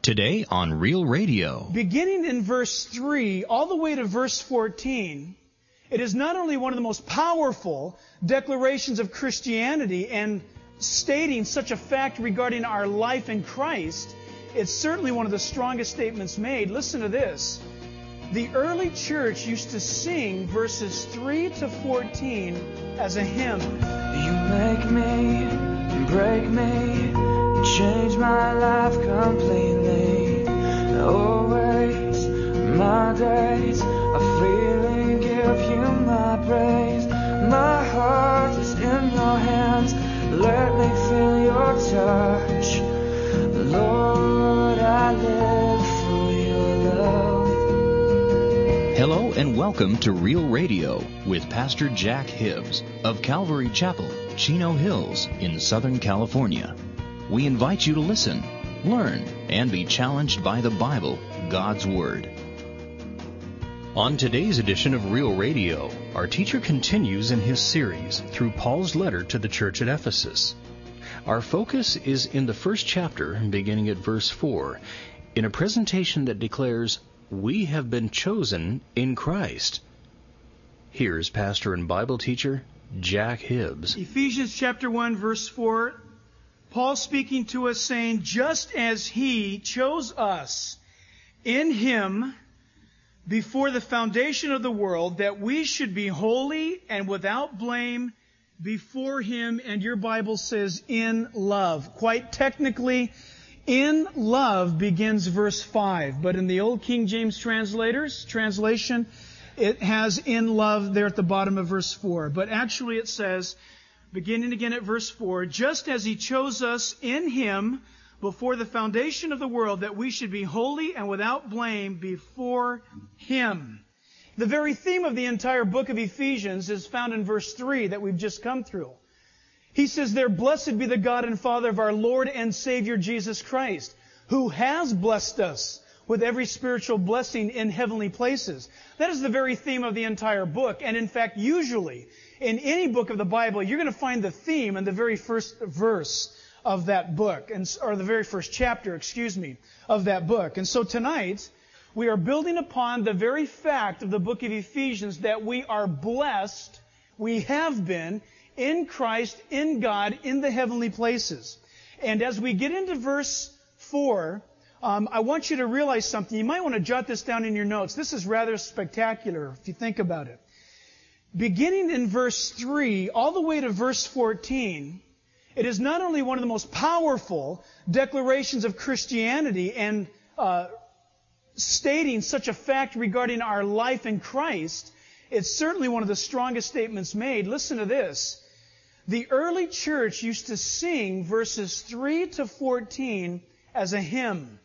Today on Real Radio. Beginning in verse 3 all the way to verse 14, it is not only one of the most powerful declarations of Christianity and stating such a fact regarding our life in Christ, it's certainly one of the strongest statements made. Listen to this. The early church used to sing verses 3 to 14 as a hymn. You make me, break me, change my life completely. Always my days are freely give you my praise. My heart is in your hands. Let me feel your touch. Lord, I live for your love. Hello and welcome to Real Radio with Pastor Jack Hibbs of Calvary Chapel, Chino Hills in Southern California. We invite you to listen, learn, and be challenged by the Bible, God's Word. On today's edition of Real Radio, our teacher continues in his series through Paul's letter to the church at Ephesus. Our focus is in the first chapter, beginning at verse 4, in a presentation that declares, "We have been chosen in Christ." Here's pastor and Bible teacher Jack Hibbs. Ephesians chapter 1, verse 4, Paul speaking to us saying, just as He chose us in Him before the foundation of the world, that we should be holy and without blame before Him, and your Bible says in love. Quite technically, in love begins verse 5, but in the old King James translation, it has in love there at the bottom of verse 4. But actually it says, beginning again at verse 4, just as He chose us in Him before the foundation of the world, that we should be holy and without blame before Him. The very theme of the entire book of Ephesians is found in verse 3 that we've just come through. He says there, "Blessed be the God and Father of our Lord and Savior Jesus Christ, who has blessed us with every spiritual blessing in heavenly places." That is the very theme of the entire book. And in fact, usually, in any book of the Bible, you're going to find the theme in the very first verse of that book, or the very first chapter, of that book. And so tonight, we are building upon the very fact of the book of Ephesians that we are blessed, we have been, in Christ, in God, in the heavenly places. And as we get into verse 4, I want you to realize something. You might want to jot this down in your notes. This is rather spectacular if you think about it. Beginning in verse 3 all the way to verse 14, it is not only one of the most powerful declarations of Christianity and stating such a fact regarding our life in Christ, it's certainly one of the strongest statements made. Listen to this. The early church used to sing verses 3 to 14 as a hymn.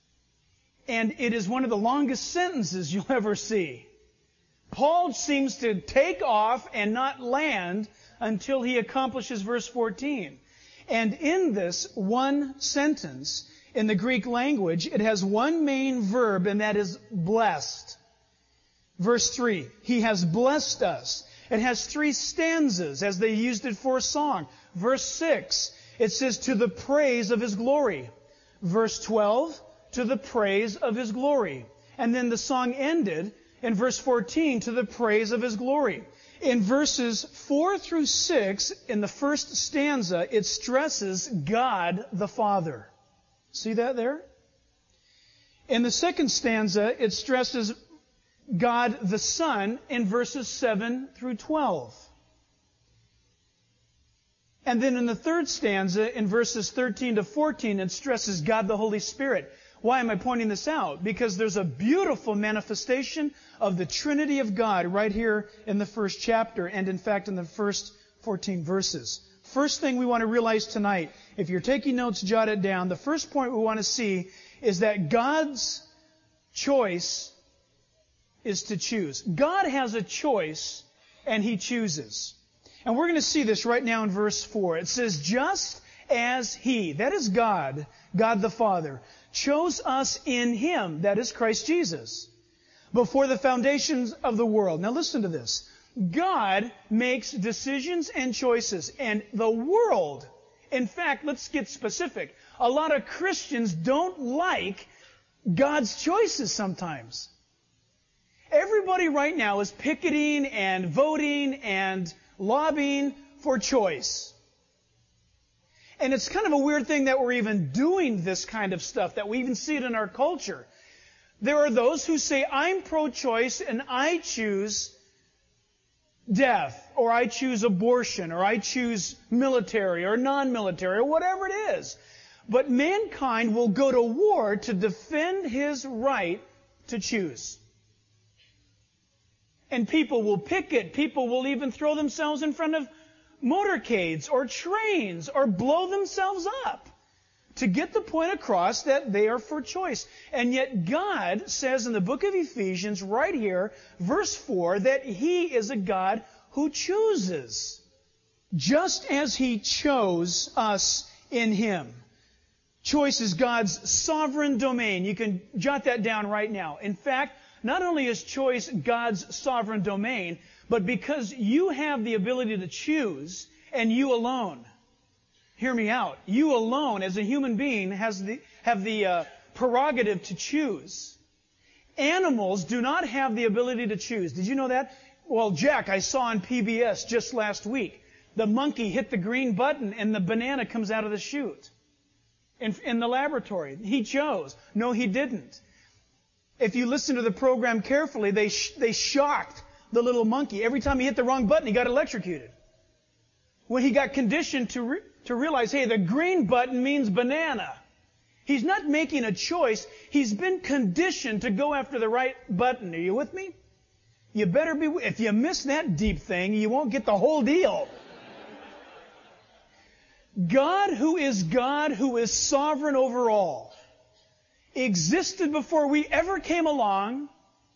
And it is one of the longest sentences you'll ever see. Paul seems to take off and not land until he accomplishes verse 14. And in this one sentence, in the Greek language, it has one main verb, and that is blessed. Verse 3, He has blessed us. It has 3 stanzas, as they used it for a song. Verse 6, it says, to the praise of His glory. Verse 12, to the praise of His glory. And then the song ended in verse 14, to the praise of His glory. In verses 4 through 6, in the first stanza, it stresses God the Father. See that there? In the second stanza, it stresses God the Son in verses 7 through 12. And then in the third stanza, in verses 13 to 14, it stresses God the Holy Spirit. Why am I pointing this out? Because there's a beautiful manifestation of the Trinity of God right here in the first chapter, and in fact in the first 14 verses. First thing we want to realize tonight, if you're taking notes, jot it down. The first point we want to see is that God's choice is to choose. God has a choice, and He chooses. And we're going to see this right now in verse 4. It says, just as He, that is God, God the Father, chose us in Him, that is Christ Jesus, before the foundations of the world. Now listen to this. God makes decisions and choices, and the world, in fact, let's get specific, A lot of Christians don't like God's choices sometimes. Everybody right now is picketing and voting and lobbying for choice. And it's kind of a weird thing that we're even doing this kind of stuff, that we even see it in our culture. There are those who say, I'm pro-choice and I choose death, or I choose abortion, or I choose military or non-military, or whatever it is. But mankind will go to war to defend his right to choose. And people will picket. People will even throw themselves in front of motorcades or trains or blow themselves up to get the point across that they are for choice. And yet God says in the book of Ephesians right here, verse 4, that He is a God who chooses, just as He chose us in Him. Choice is God's sovereign domain. You can jot that down right now. In fact, not only is choice God's sovereign domain, but because you have the ability to choose, and you alone, hear me out, you alone as a human being have the prerogative to choose. Animals do not have the ability to choose. Did you know that? Well, Jack, I saw on PBS just last week, the monkey hit the green button and the banana comes out of the chute. In the laboratory. He chose. No, he didn't. If you listen to the program carefully, they shocked the little monkey. Every time he hit the wrong button, he got electrocuted. When he got conditioned to realize, hey, the green button means banana. He's not making a choice. He's been conditioned to go after the right button. Are you with me? You better be. If you miss that deep thing, you won't get the whole deal. God, who is sovereign over all, existed before we ever came along.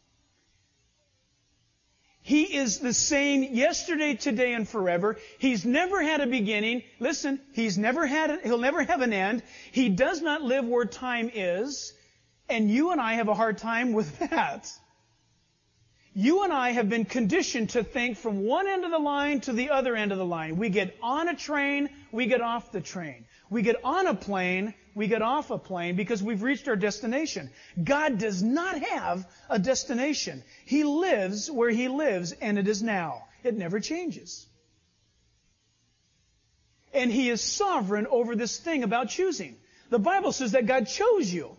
He is the same yesterday, today, and forever. He's never had a beginning. Listen, he'll never have an end. He does not live where time is. And you and I have a hard time with that. You and I have been conditioned to think from one end of the line to the other end of the line. We get on a train, we get off the train. We get on a plane, we get off a plane because we've reached our destination. God does not have a destination. He lives where He lives, and it is now. It never changes. And He is sovereign over this thing about choosing. The Bible says that God chose you.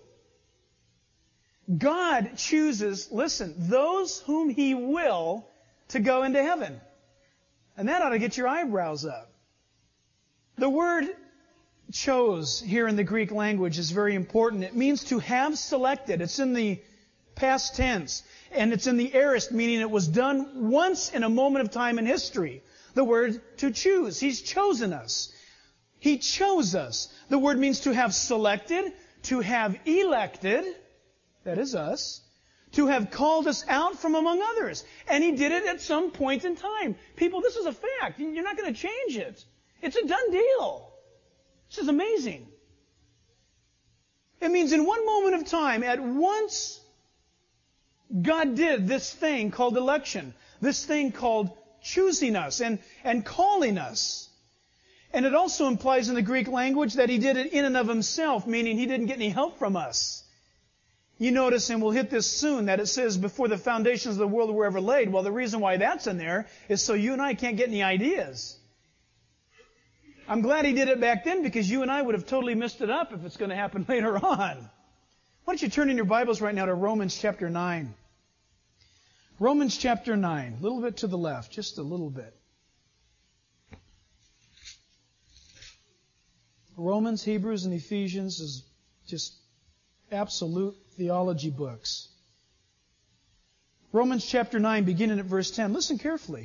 God chooses, listen, those whom He will to go into heaven. And that ought to get your eyebrows up. The word chose here in the Greek language is very important. It means to have selected. It's in the past tense. And it's in the aorist, meaning it was done once in a moment of time in history. The word to choose. He's chosen us. He chose us. The word means to have selected, to have elected. That is us. To have called us out from among others. And He did it at some point in time. People, this is a fact. You're not going to change it. It's a done deal. This is amazing. It means in one moment of time, at once, God did this thing called election. This thing called choosing us and calling us. And it also implies in the Greek language that He did it in and of Himself, meaning He didn't get any help from us. You notice, and we'll hit this soon, that it says before the foundations of the world were ever laid. Well, the reason why that's in there is so you and I can't get any ideas. I'm glad He did it back then because you and I would have totally messed it up if it's going to happen later on. Why don't you turn in your Bibles right now to Romans chapter 9. Romans chapter 9. A little bit to the left, just a little bit. Romans, Hebrews, and Ephesians is just absolute theology books. Romans chapter 9, beginning at verse 10. Listen carefully.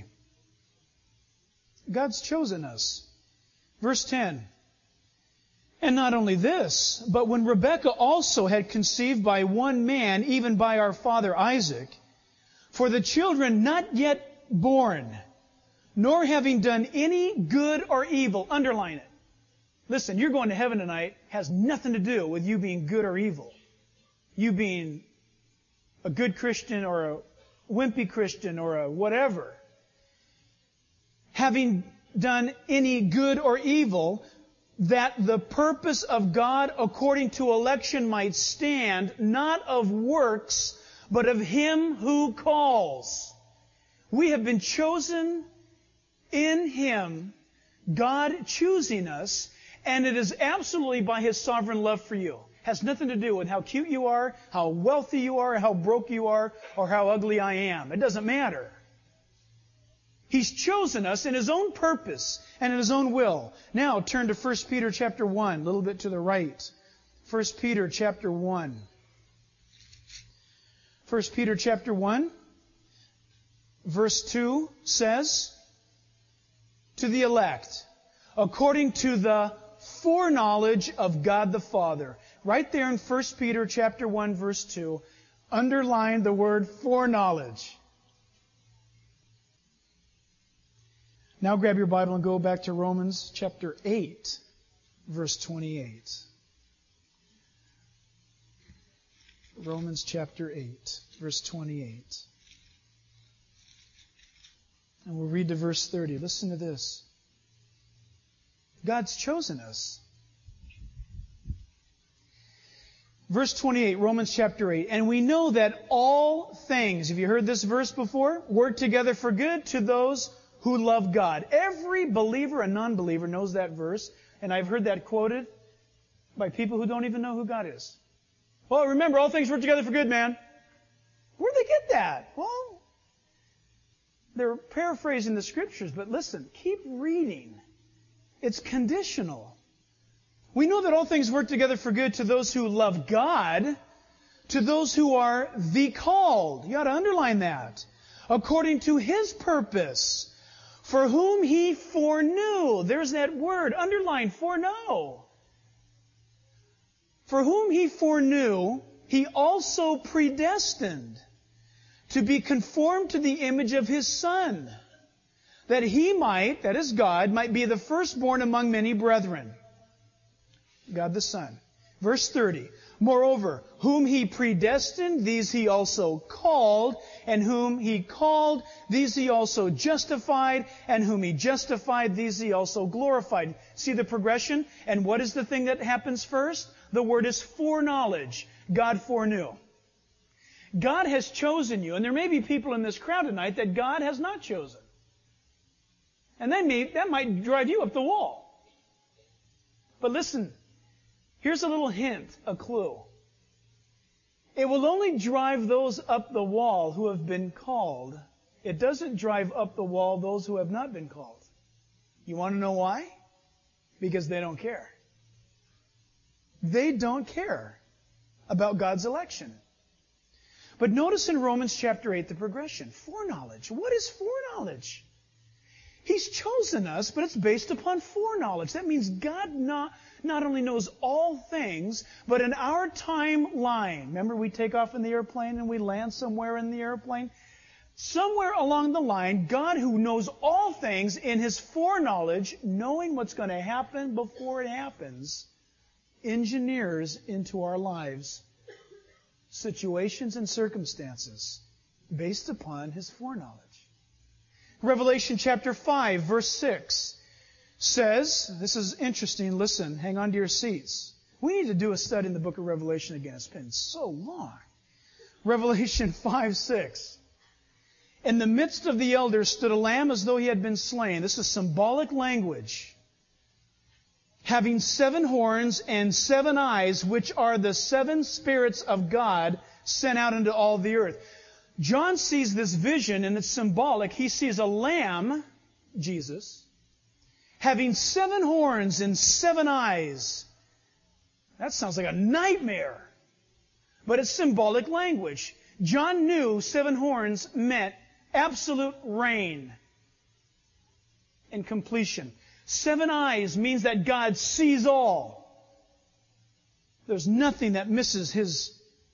God's chosen us. Verse 10. And not only this, but when Rebekah also had conceived by one man, even by our father Isaac, for the children not yet born, nor having done any good or evil, underline it. Listen, you're going to heaven tonight has nothing to do with you being good or evil. You being a good Christian or a wimpy Christian or a whatever. Having done any good or evil, that the purpose of God according to election might stand, not of works, but of Him who calls. We have been chosen in Him, God choosing us, and it is absolutely by His sovereign love for you. It has nothing to do with how cute you are, how wealthy you are, how broke you are, or how ugly I am. It doesn't matter. He's chosen us in His own purpose and in His own will. Now turn to 1 Peter chapter 1, a little bit to the right. 1 Peter chapter 1. 1 Peter chapter 1, verse 2 says, to the elect, according to the foreknowledge of God the Father. Right there in 1 Peter chapter 1, verse 2, underline the word foreknowledge. Now grab your Bible and go back to Romans chapter 8, verse 28. Romans chapter 8, verse 28. And we'll read to verse 30. Listen to this. God's chosen us. Verse 28, Romans chapter 8. And we know that all things, have you heard this verse before? Work together for good to those who love God. Every believer and non-believer knows that verse, and I've heard that quoted by people who don't even know who God is. Well, remember, all things work together for good, man. Where'd they get that? Well, they're paraphrasing the Scriptures, but listen, keep reading. It's conditional. We know that all things work together for good to those who love God, to those who are the called. You ought to underline that. According to His purpose, for whom He foreknew. There's that word, underline, foreknow. For whom He foreknew, He also predestined to be conformed to the image of His Son, that He might, that is God, might be the firstborn among many brethren. God the Son. Verse 30. Moreover, whom He predestined, these He also called, and whom He called, these He also justified, and whom He justified, these He also glorified. See the progression? And what is the thing that happens first? The word is foreknowledge. God foreknew. God has chosen you, and there may be people in this crowd tonight that God has not chosen. And that might drive you up the wall. But listen, here's a little hint, a clue. It will only drive those up the wall who have been called. It doesn't drive up the wall those who have not been called. You want to know why? Because they don't care. They don't care about God's election. But notice in Romans chapter 8 the progression. Foreknowledge. What is foreknowledge? He's chosen us, but it's based upon foreknowledge. That means God not only knows all things, but in our timeline. Remember, we take off in the airplane and we land somewhere in the airplane? Somewhere along the line, God, who knows all things in His foreknowledge, knowing what's going to happen before it happens, engineers into our lives situations and circumstances based upon His foreknowledge. Revelation chapter 5, verse 6 says, this is interesting, listen, hang on to your seats. We need to do a study in the book of Revelation again. It's been so long. Revelation 5, 6. In the midst of the elders stood a lamb as though he had been slain. This is symbolic language. Having 7 horns and 7 eyes, which are the 7 spirits of God sent out into all the earth. John sees this vision, and it's symbolic. He sees a lamb, Jesus, having 7 horns and 7 eyes. That sounds like a nightmare. But it's symbolic language. John knew 7 horns meant absolute reign and completion. 7 eyes means that God sees all. There's nothing that misses His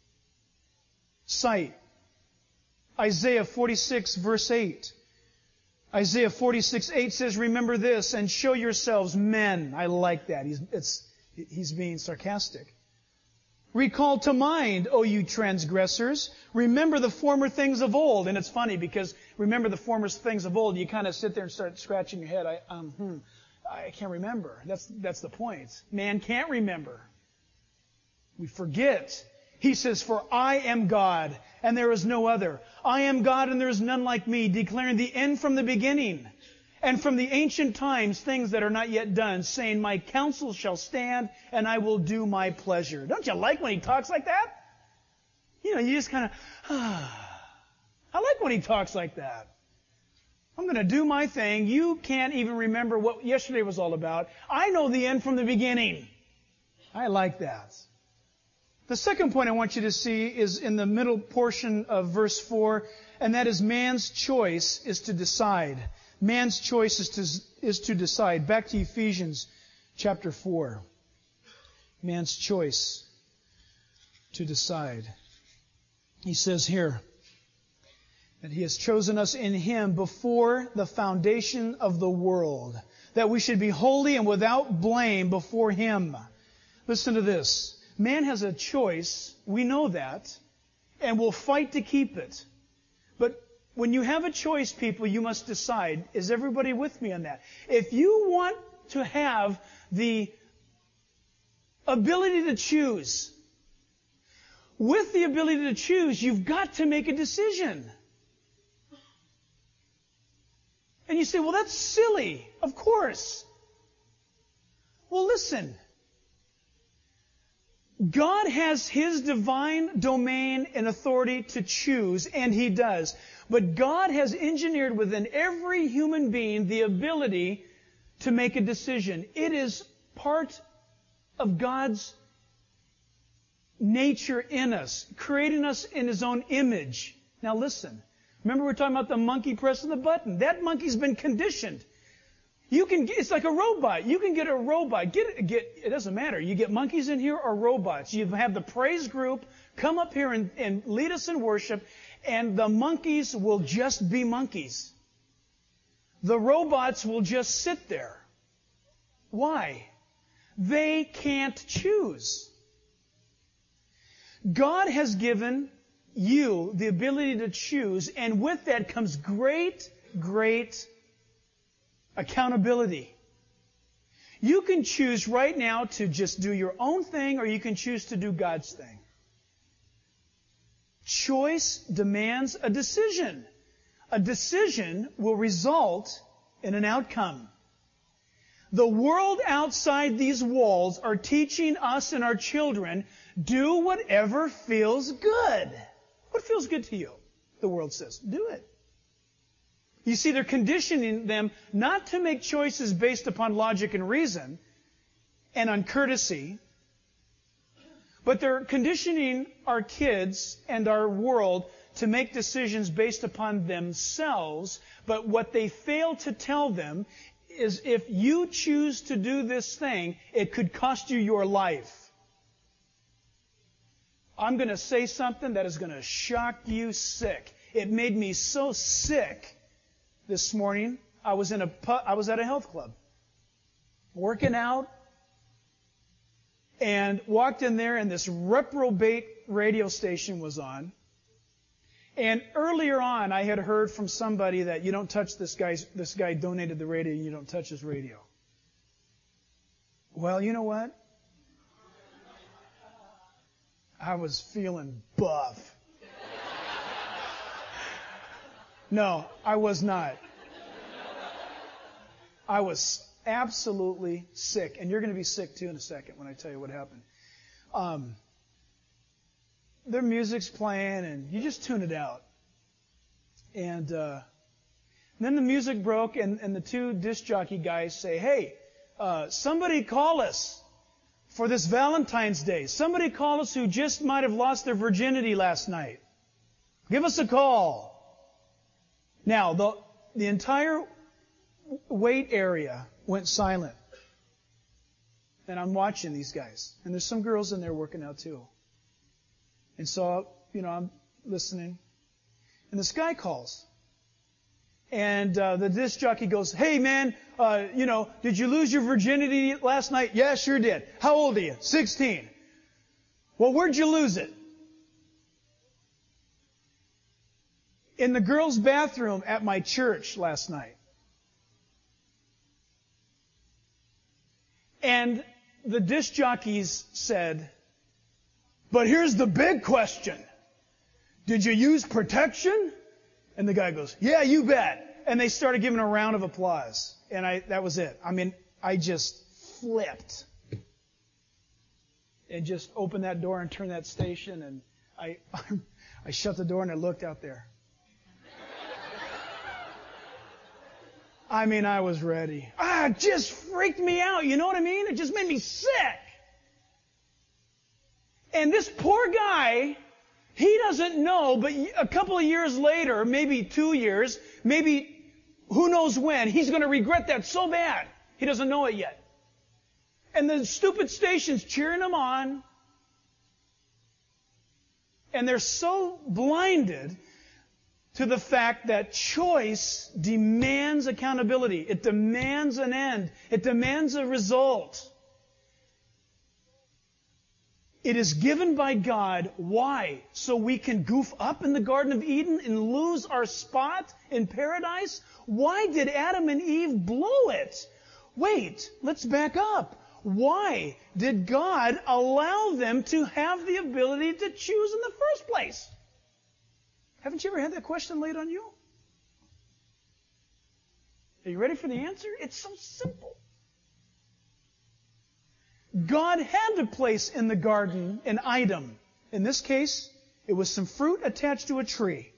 sight. Isaiah 46, verse 8. Isaiah 46, 8 says, remember this and show yourselves men. I like that. He's being sarcastic. Recall to mind, O you transgressors. Remember the former things of old. And it's funny because remember the former things of old, you kind of sit there and start scratching your head. I can't remember. That's the point. Man can't remember. We forget. He says, for I am God, and there is no other. I am God, and there is none like me, declaring the end from the beginning, and from the ancient times things that are not yet done, saying, my counsel shall stand, and I will do my pleasure. Don't you like when he talks like that? You know, you just kind of, I like when he talks like that. I'm going to do my thing. You can't even remember what yesterday was all about. I know the end from the beginning. I like that. The second point I want you to see is in the middle portion of verse 4, and that is man's choice is to decide. Man's choice is to decide. Back to Ephesians chapter 4. Man's choice to decide. He says here that He has chosen us in Him before the foundation of the world, that we should be holy and without blame before Him. Listen to this. Man has a choice, we know that, and we'll fight to keep it. But when you have a choice, people, you must decide. Is everybody with me on that? If you want to have the ability to choose, with the ability to choose, you've got to make a decision. And you say, well, that's silly. Of course. Well, listen. God has His divine domain and authority to choose, and He does. But God has engineered within every human being the ability to make a decision. It is part of God's nature in us, creating us in His own image. Now listen. Remember we were talking about the monkey pressing the button. That monkey's been conditioned. It's like a robot. You can get a robot. It doesn't matter. You get monkeys in here or robots. You have the praise group come up here and lead us in worship, and the monkeys will just be monkeys. The robots will just sit there. Why? They can't choose. God has given you the ability to choose, and with that comes great accountability. You can choose right now to just do your own thing, or you can choose to do God's thing. Choice demands a decision. A decision will result in an outcome. The world outside these walls are teaching us and our children, do whatever feels good. What feels good to you? The world says, do it. You see, they're conditioning them not to make choices based upon logic and reason and on courtesy, but they're conditioning our kids and our world to make decisions based upon themselves. But what they fail to tell them is if you choose to do this thing, it could cost you your life. I'm going to say something that is going to shock you sick. It made me so sick this morning. I was at a health club, working out, and walked in there, and this reprobate radio station was on. And earlier on, I had heard from somebody that you don't touch this guy donated the radio, and you don't touch his radio. Well, you know what? I was feeling buff. No, I was not. I was absolutely sick. And you're going to be sick too in a second when I tell you what happened. Their music's playing and you just tune it out. And then the music broke and the two disc jockey guys say, hey, somebody call us for this Valentine's Day. Somebody call us who just might have lost their virginity last night. Give us a call. Now, the entire wait area went silent. And I'm watching these guys. And there's some girls in there working out too. And so, I'm listening. And this guy calls. And the disc jockey goes, hey man, did you lose your virginity last night? Yeah, sure did. How old are you? 16. Well, where'd you lose it? In the girls' bathroom at my church last night. And the disc jockeys said, but here's the big question. Did you use protection? And the guy goes, yeah, you bet. And they started giving a round of applause. And that was it. I mean, I just flipped. And just opened that door and turned that station. And I shut the door and I looked out there. I mean, I was ready. It just freaked me out. You know what I mean? It just made me sick. And this poor guy, he doesn't know, but a couple of years later, maybe 2 years, maybe who knows when, he's going to regret that so bad. He doesn't know it yet. And the stupid station's cheering him on. And they're so blinded to the fact that choice demands accountability. It demands an end. It demands a result. It is given by God. Why? So we can goof up in the Garden of Eden and lose our spot in paradise? Why did Adam and Eve blow it? Wait, let's back up. Why did God allow them to have the ability to choose in the first place? Haven't you ever had that question laid on you? Are you ready for the answer? It's so simple. God had to place in the garden an item. In this case, it was some fruit attached to a tree.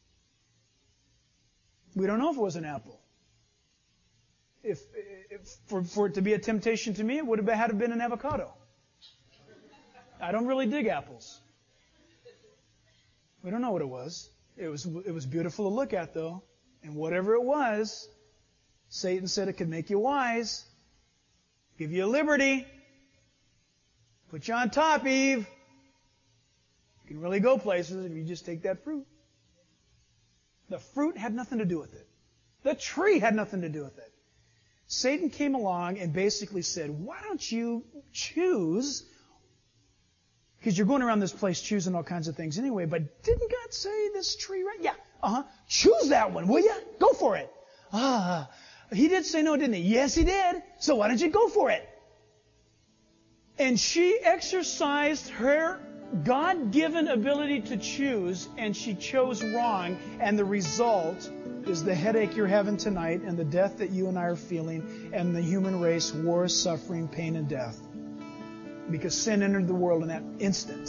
We don't know if it was an apple. If for it to be a temptation to me, it would have had to have been an avocado. I don't really dig apples. We don't know what it was. It was beautiful to look at, though. And whatever it was, Satan said it could make you wise, give you liberty, put you on top, Eve. You can really go places if you just take that fruit. The fruit had nothing to do with it. The tree had nothing to do with it. Satan came along and basically said, why don't you choose? Because you're going around this place choosing all kinds of things anyway, but didn't God say this tree right? Yeah, choose that one, will you? Go for it. He did say no, didn't he? Yes, he did. So why don't you go for it? And she exercised her God-given ability to choose, and she chose wrong, and the result is the headache you're having tonight and the death that you and I are feeling, and the human race, war, suffering, pain, and death. Because sin entered the world in that instant.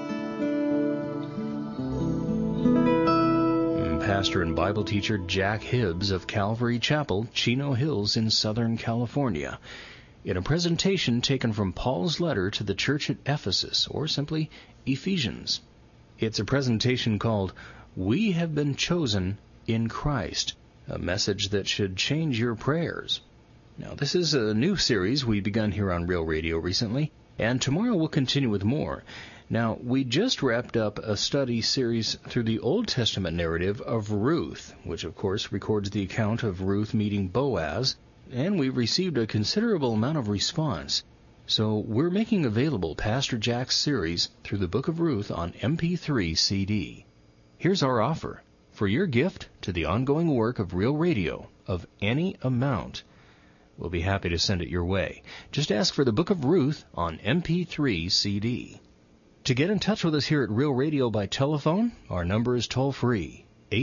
Pastor and Bible teacher Jack Hibbs of Calvary Chapel, Chino Hills in Southern California, in a presentation taken from Paul's letter to the church at Ephesus, or simply Ephesians. It's a presentation called We Have Been Chosen in Christ, a message that should change your prayers. Now, this is a new series we've begun here on Real Radio recently, and tomorrow we'll continue with more. Now, we just wrapped up a study series through the Old Testament narrative of Ruth, which of course records the account of Ruth meeting Boaz, and we've received a considerable amount of response. So we're making available Pastor Jack's series through the Book of Ruth on MP3 CD. Here's our offer. For your gift to the ongoing work of Real Radio of any amount, we'll be happy to send it your way. Just ask for the Book of Ruth on MP3 CD. To get in touch with us here at Real Radio by telephone, our number is toll-free,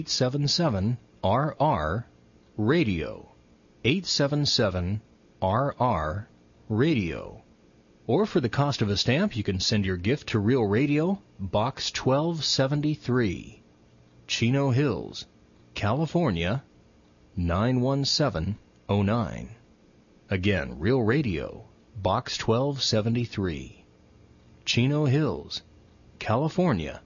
877-RR-RADIO, 877-RR-RADIO. Or for the cost of a stamp, you can send your gift to Real Radio, Box 1273, Chino Hills, California, 91709. Again, Real Radio, Box 1273, Chino Hills, California,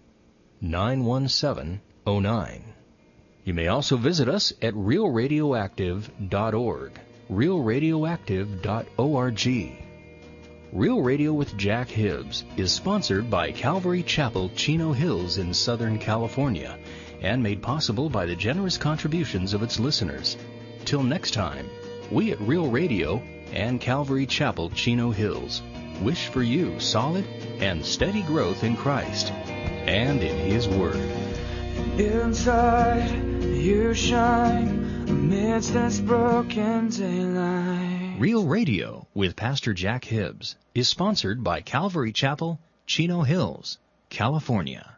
91709. You may also visit us at realradioactive.org, realradioactive.org. Real Radio with Jack Hibbs is sponsored by Calvary Chapel, Chino Hills in Southern California, and made possible by the generous contributions of its listeners. Till next time, we at Real Radio and Calvary Chapel, Chino Hills wish for you solid and steady growth in Christ and in His Word. Inside you shine amidst this broken daylight. Real Radio with Pastor Jack Hibbs is sponsored by Calvary Chapel, Chino Hills, California.